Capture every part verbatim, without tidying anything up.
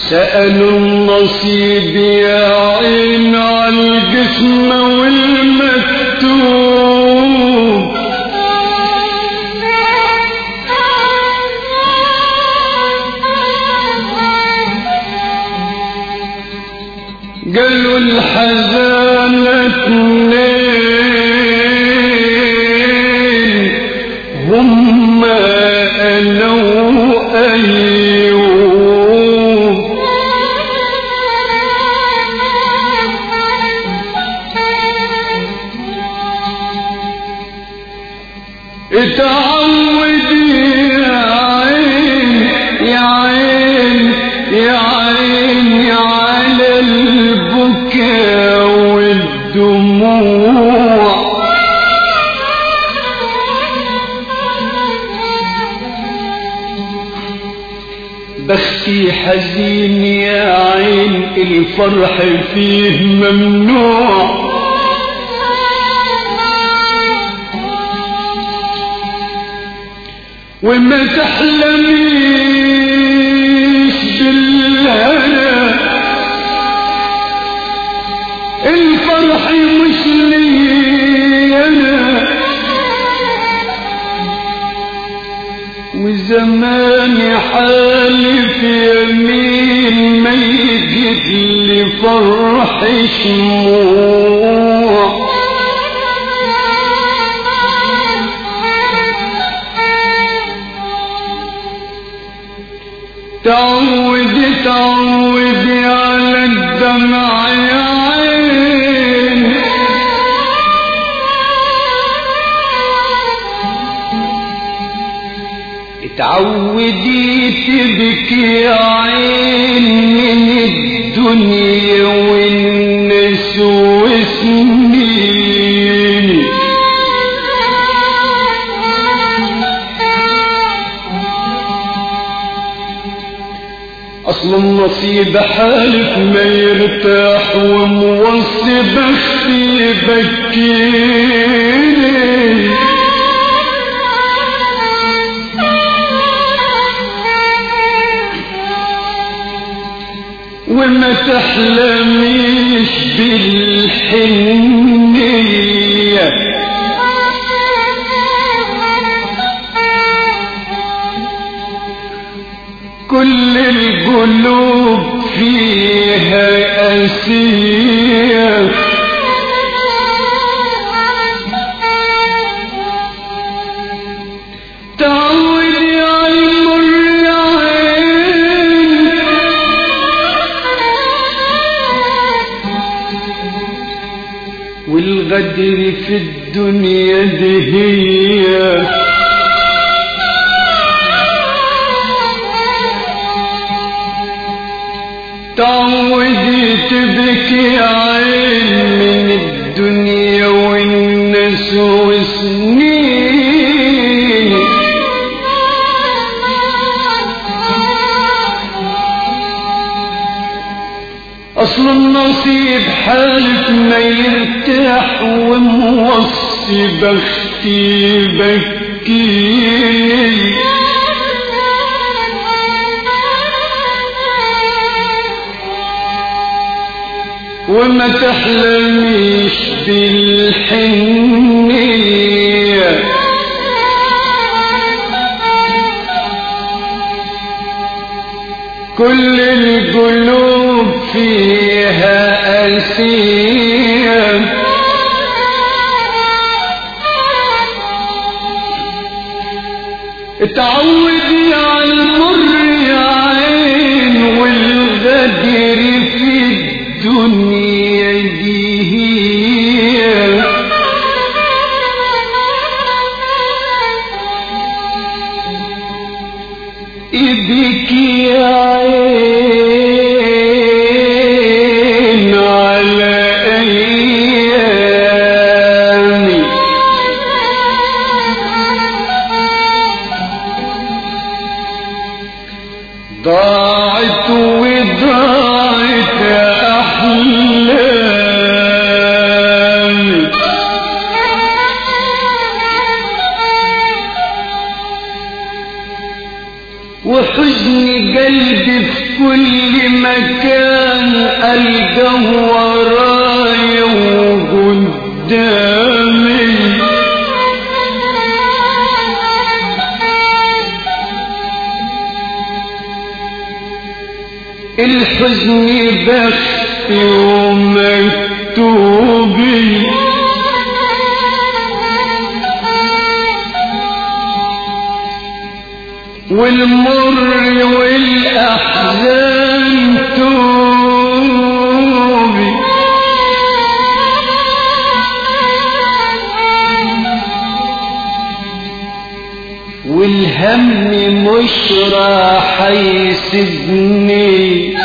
سألوا النصيب يا عين عالجسم والمكتوب، قالوا الحزان اتنين هما أنا وأيوب، اتعودي يا عين يا عين يا عين على البكاء والدموع، بختي حزين يا عين الفرح فيه ممنوع، وما تحلميش بالهنا الفرح مش لي انا، وزماني حالف يمين ما يجد لي فرح شموع، تعودي تعودي على الدمع يا عين، تعودي تبكي يا عين من الدنيا والناس وسنين، أصل النصيب حالف ما يرتاح وموصي بختي بكيني، وما تحلميش بالحنية كل القلوب فيها أسية، تعودي على المر يا عين، والغدر في الدنيا دي هي تعودي تبكي عين من الدنيا والناس وسنين، أصل النصيب حالف ما يرتاح وموصي بختي بكي، وما تحلميش بالحنية كل القلوب فيها أسية، اتعودي على المر يا عين والغدر في الدنيا دي هي إيدك يا عين على أيامي، ضاعت وضاعت أحلامي، وحزن قلبي كل مكان ألقاه ورايا وقدامي الحزن بختي ومكتوبي والمر والأحزان توبي والهم مش راح يسيبني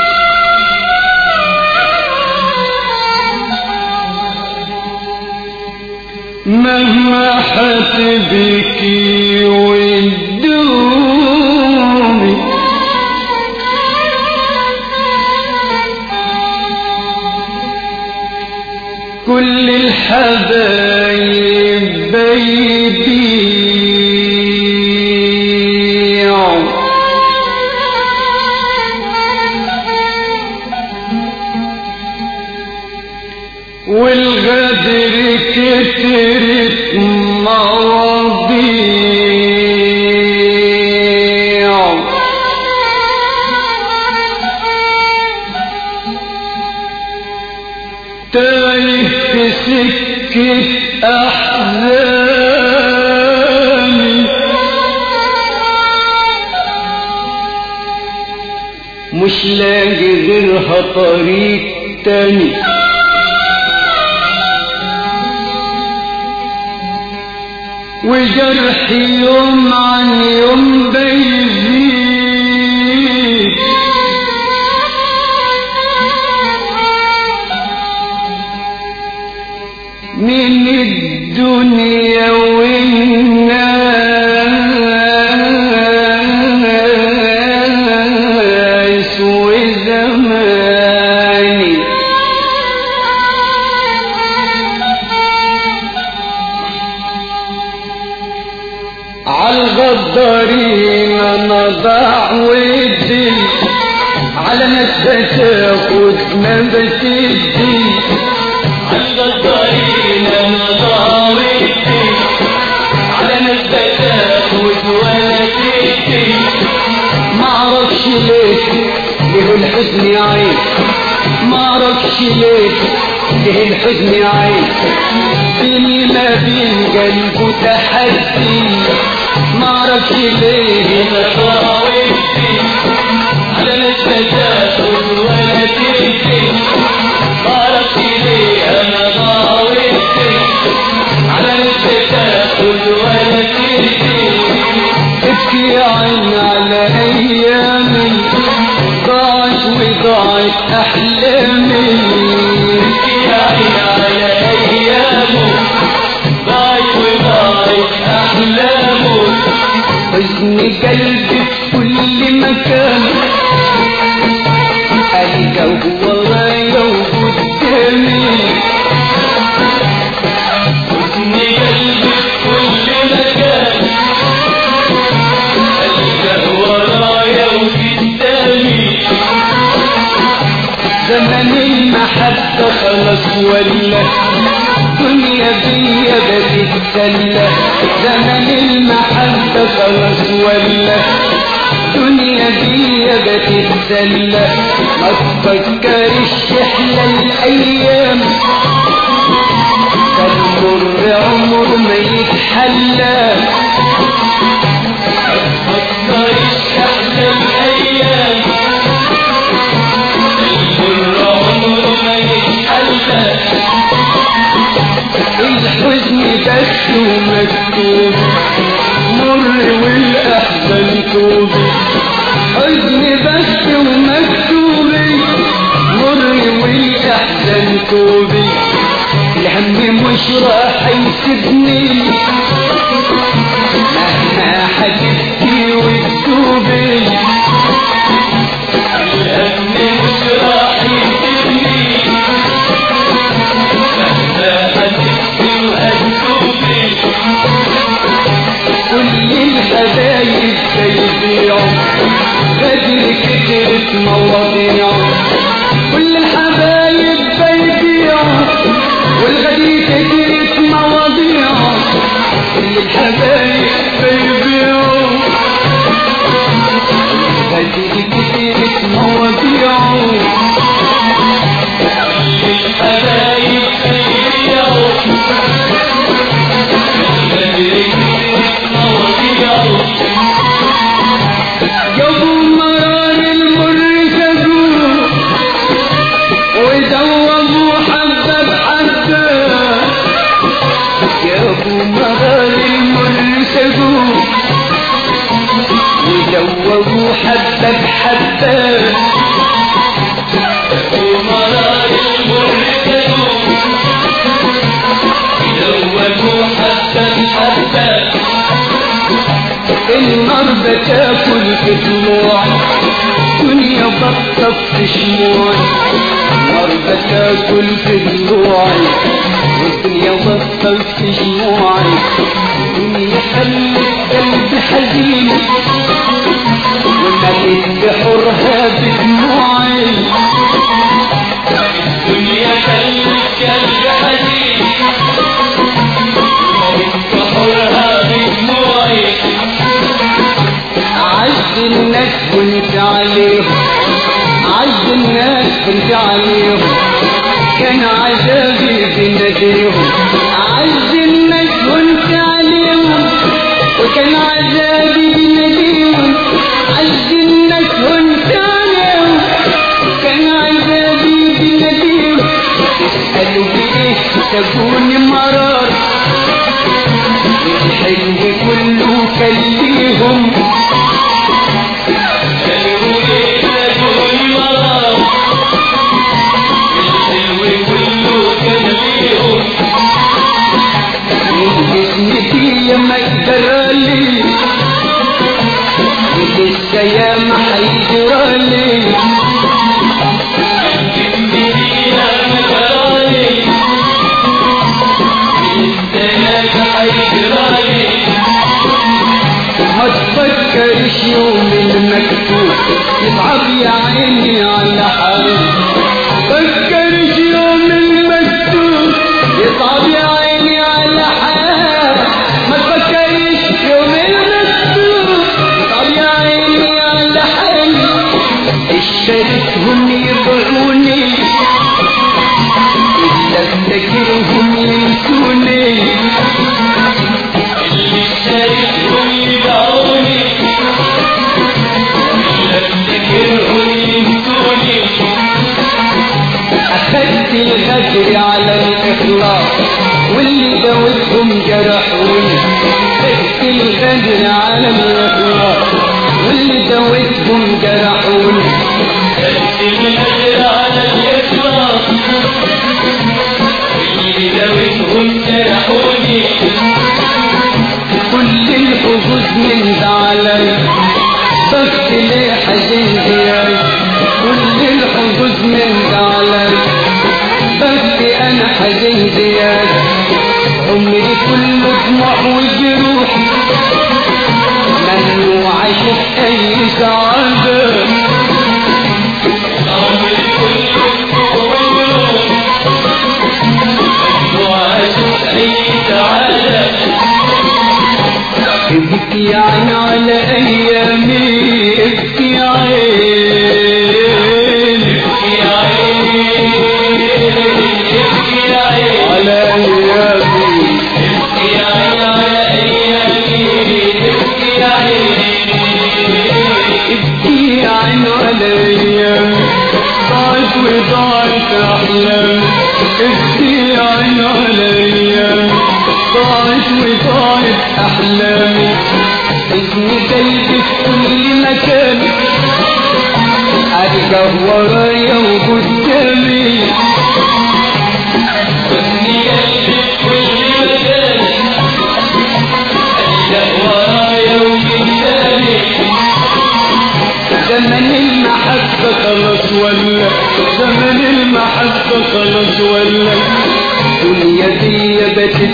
مهما حتبكي وتدومي كل الحبايب بيبيعوا والغدر كترت مواضيع تايه في سكة أحزاني مش لاقي غيرها طريق تاني وجرحي يوم عن يوم بيزيد من الدنيا والناس وزماني عالغدارين انا ضاع ودي على ناس بتاخد ما بتدي عالغدارين انا ضاع ودي على ناس بتاخد ولا تدي معرفش ليه ليه الحزن عين معرفش ليه ليه الحزن عين بيني ما بين قلبه تحدي معرفش ليه انا ضاويتي على لسه تاخد ولا تدي معرفش ليه انا ضاويتي على لسه تاخد ولا تدي ابكي يا عين على ايامي ضاعت وضاعت احلامي ابكي يا عين على ايامي ضاعت وضاعت احلامي حزن قلبي في كل مكان ألقاه ورايا وقدامي حزن قلبي في كل مكان ألقاه ورايا وقدامي زمن المحبة خلاص ولا دنيا بيا بتتسلى زمن المحبة خلاص ولا دنيا بيا بتتسلى ما تفكرش احلى الايام كالمر عمر ما يتحلى ما تفكرش احلى الايام كالمر عمر ما يتحلى الحزن بس ومكتوب مر والاحزان توبي حزن بس ومكتوب مر والاحزان توبي الهم مش راح يسيبني مهما حكيتي وتتوبي الهم مش راح يسيبني مهما حكيتي وتتوبي كل الحبايب بيبيعوا غدر كترت كتيرة مواضيع كل الحبايب بيبيعوا والغدي كتيرة مواضيع كل الحبايب بيبيعوا والغدي كتيرة مواضيع الحبايب بيبيعوا جابوا مرار المر سجوه وزوجوا حبة بحبة جابوا مرار المر سجوه وزوجوا حبة بحبة ومرار المر سجوه زوجوا حبة بحبة النار بتاكل في دموع دنيا بطة في شموع النار بتاكل في دموعي والدنيا بطة في شموعي الدنيا خلت قلبي حزين ومليت بحرها بدموعي الدنيا خلت قلبي حزين ومليت بحرها بدموعي عز الناس كنت عليهم عز الناس كنت عليهم كان عذابي بناديهم عز الناس كنت عليهم وكان عذابي بناديهم عز الناس كنت عليهم كان عذابي بناديهم اسألوا بإيه سابوني مرار الحلم كله كان ليهم ما يجرالي ولسه يا ما حيجرالي جنبينا مجرالي لسه يا ما حيجرالي ما تفكرش يوم المكتوب يصعب يا عيني على حالي فكرش يوم المكتوب يصعب يا عيني على حالي ما تفكرش يوم المكتوب يصعب يا عيني على حالي اشتريتهم يبيعوني إلا افتكرهم ينسوني اللي اشتريتهم يبيعوني إلا افتكرهم ينسوني أخدت الغدر على الإخلاص واللي داوتهم جرحوني أخدت الغدر على الإخلاص واللي داوتهم جرحوني خدت الأجر على الإخلاص اللي داوتهم جرحوني كل الحظوظ من زعلان بخت ليه حزين زياد كل الحظوظ من زعلان بخت أنا حزين زياد عمري كله دموع وجروح ممنوع أشوف أي سعادة عمري كله دموع وجروح ممنوع أشوف أي سعادة ابكي عين على أيامي ابكي عين ابكي عيني ابكي عيني على أيامي ابكي عيني على أيامي ابكي عيني ابكي عين على أيامي ضاعت وضاعت أحلامي ابكي عين على أيامي ضاعت وضاعت أحلامي حزن قلبي في كل مكان أرجع ورايا وقدامي حزني قلبي في كل مكان ألجأ ورايا وقدامي زمن المحبة خلاص ولا زمن المحبة خلاص ولا الدنيا دي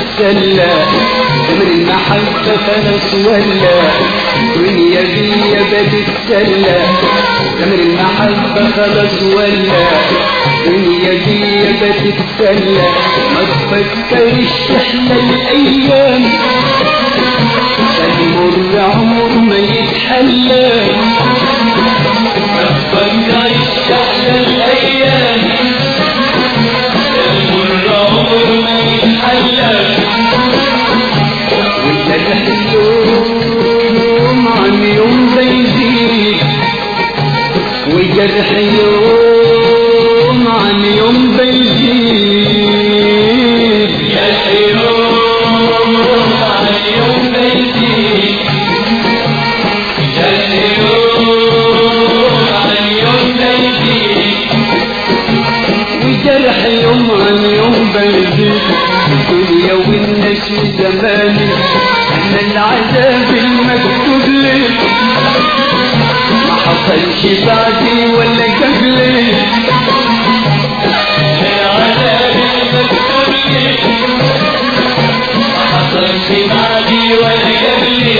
بتتسلى زمن المحبة خلاص ولا الدنيا دي بتتسلى زمن المحبة خلاص ولا الدنيا دي بتتسلى ما تفكرش تحلى الأيام المر عمر ما يتحلى ما تفكرش تحلى الأيام المر عمر ما يتحلى والجرح يوم عن يوم بيزيد والجرح يوم عن يوم بيزيد جرح يوم عن يوم بيزيد جرح يوم عن يوم بيزيد وجرح يوم عن يوم بيزيد الدنيا والناس وزماني احنا العذاب المكتوب لي ما حصلش بعدي ولا قبلي العذاب المكتوب لي ما حصلش بعدي ولا قبلي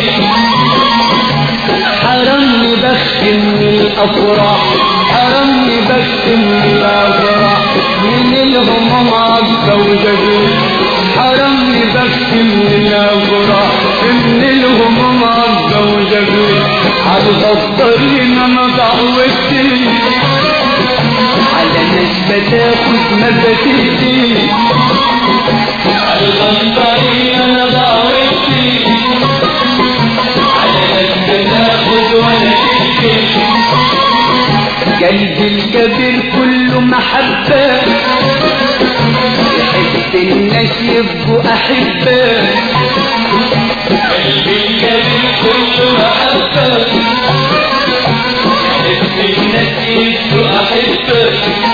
حرمني بختم من الافراح حرمني بختم من الافراح من الهموم عبده وجبلي حرمني بختم من الافراح من الهموم عبده وجبلي على الطريق ما ضعوتي على ناس بتاخد ما بتدي على الطريق انا ضاويتي على ناس بتاخد ولا تدي قلبي الكبير كله محبة يحب الناس يبقوا أحبة قلبي الكبير كله محبة يحب الناس يبقوا أحبة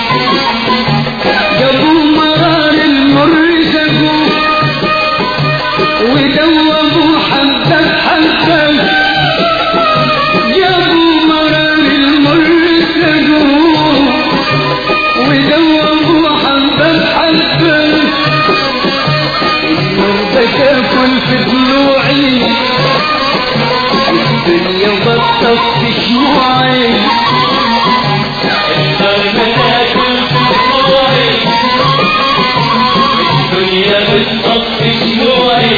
جابوا مرار المر سقوه ودوبوا حبة بحبة جابوا مرار المر سقوه ودوبوا حبة بحبة النور بتاكل في ضلوعي الدنيا بطت في شموعي النار بتاكل في ضلوعي الدنيا بتطفي شموعي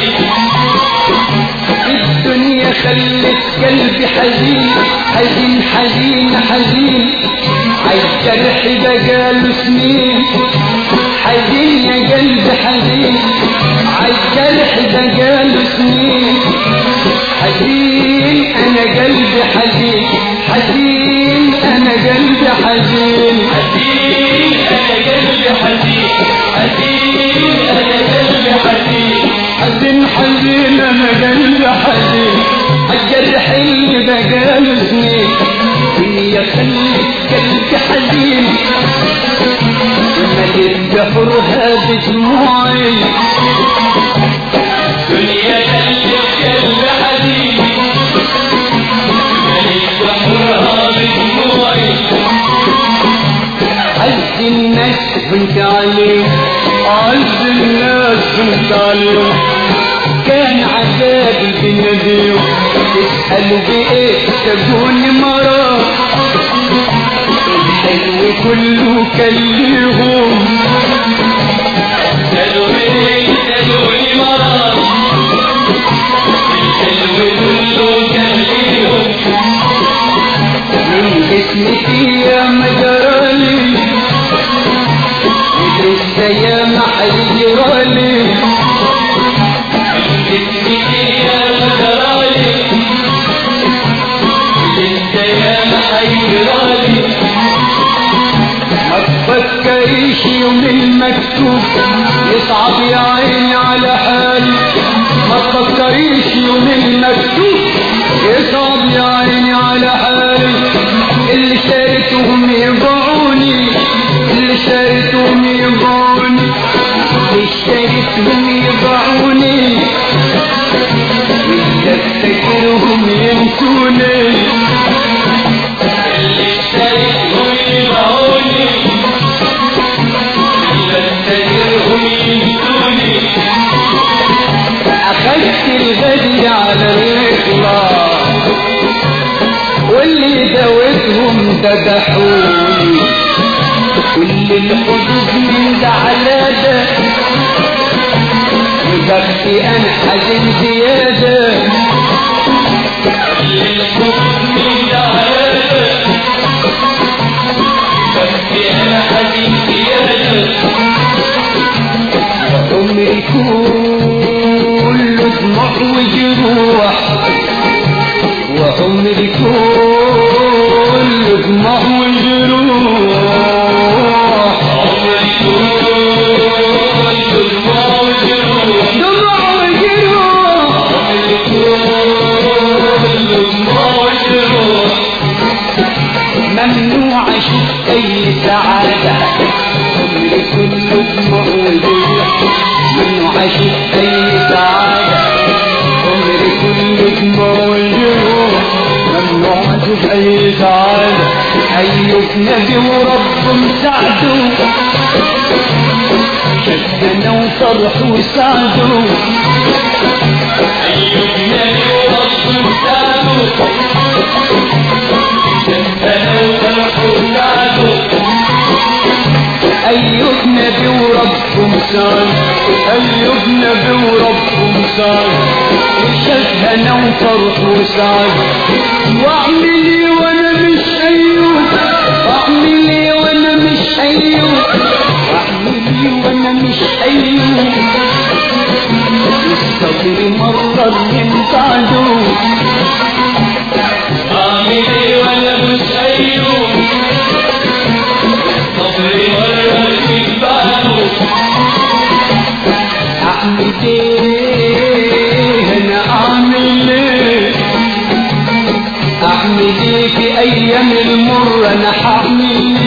الدنيا خلت قلبي حزين حزين حزين حزين عالجرح بقاله سنين حزين يا قلبي حزين عالجرح بقاله سنين حزين انا قلبي حزين حزين انا قلبي حزين حزين أنا قلبي حزين حزين أنا قلبي حزين حزين حزين انا قلبي حزين عالجرح اللي بقاله سنين الدنيا خلت قلبي حزين مليت بحرها بدموعي دنيا خلت قلبي حزين مليت بحرها بدموعي عز الناس كنت عليه عز الناس كنت عليه كان عذابي بنبيه تسألوا بإيه تقول مرة الحلو كله كان ليهم سألوا مني سألوا لي مرض الحلو كله كان ليهم من جسمي يا مجرالي ولسه يا محيرالي جسمي يا مجرالي لسه يا محيرالي ما تفكريش يوم المكتوب يصعب يا عيني على حالي ما تفكريش يوم المكتوب يصعب يا عيني على حالي اللي شاريتهم يبيعوني اللي اشتريتهم يبيعوني اشتريتهم يبيعوني واللي افتكرهم ينسوني اللي اشتريتهم يبيعوني اللي افتكرهم ينسوني اخدت الغدر على الإخلاص واللي داوتهم ذبحوني كل الحدود من ده على ده وبختي انا حزين زياده من ده على ده بختي انا حزين زياده وعمري كله دموع وجروح وعمري كله دموع وجروح عمري كله دموع وجروح دموع وجروح عمري كله دموع وجروح ممنوع اشوف اي سعاده عمري كله دموع وجروح ممنوع اشوف اي سعاده عمري كله دموع وجروح ممنوع اشوف اي سعاده ايوب نبي ورب مساعده شدنا وفرح وسعده أيوب نبي ورب مساعده شدنا وفرح وسعده ايوب نبي ورب مساعده ايوب نبي ورب مساعده شدنا وفرح وسعده واعملي وانا مش ايوب واعملي وانا مش ايوب واعملي وانا مش ايوب الصبر مرة من بعده أعملي ولا مش أيوب صبري ولا من بعده اعمل ايه انا اعمل ايه اعمل ايه في ايام المر انا هعمل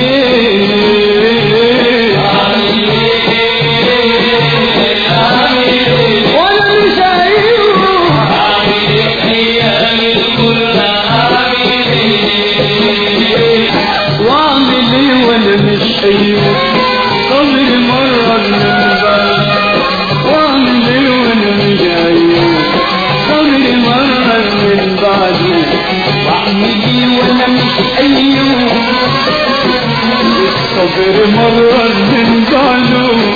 ايه أعمل إيه أعمل إيه وانا مش ايوب أعمل إيه أيام الكل أعمل إيه واعمل ايه وانا مش ايوب صبري مرة من بعد واعمل ايه وانا مش ايوب صبري مرة من بعد واعمل ايه وانا مش ايوب الصبر مرة من بعده